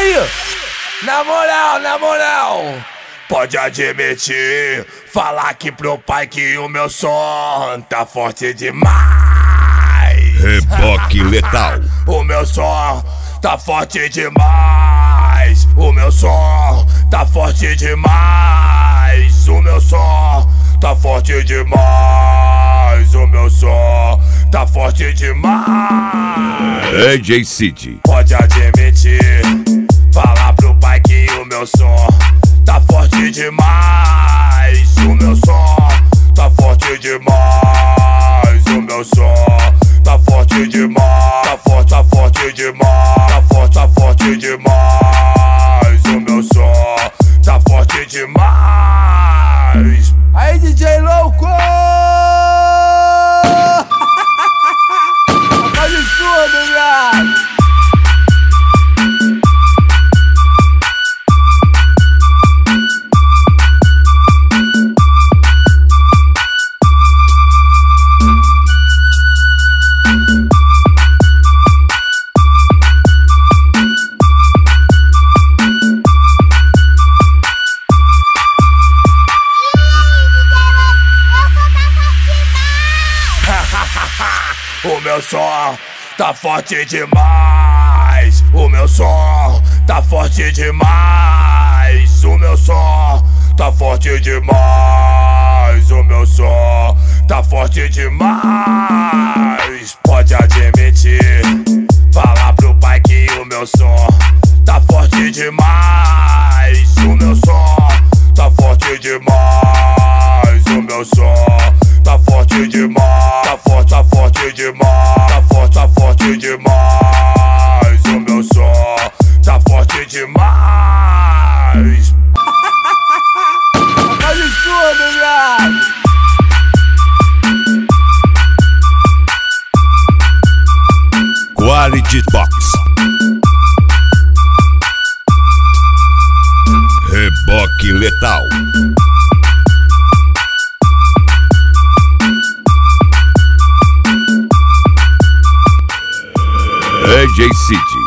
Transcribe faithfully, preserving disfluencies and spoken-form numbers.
aí, na moral, na moral, pode admitir, falar aqui pro pai que o meu som tá forte demais. Reboque letal. O meu som tá forte demais. O meu som tá forte demais. O meu som tá forte demais. O meu som tá forte demais. D J Cid. Pode admitir, falar pro pai que o meu som tá forte demais. O meu som tá forte demais. O meu som tá forte demais. Tá forte, tá forte demais. Tá forte, tá forte demais. O meu som tá forte demais. Aí, D J louco! Faz tudo, viado! O meu som tá forte demais. O meu som tá forte demais. O meu som tá forte demais. O meu som tá forte demais. Pode admitir, falar pro pai que o meu som tá forte demais. O meu som tá forte demais. O meu som tá forte demais. Tá forte, tá forte demais. Tá forte, tá forte demais. O meu som tá forte demais. Faz tudo, viado! Quality Box. Reboque letal. D J Cid.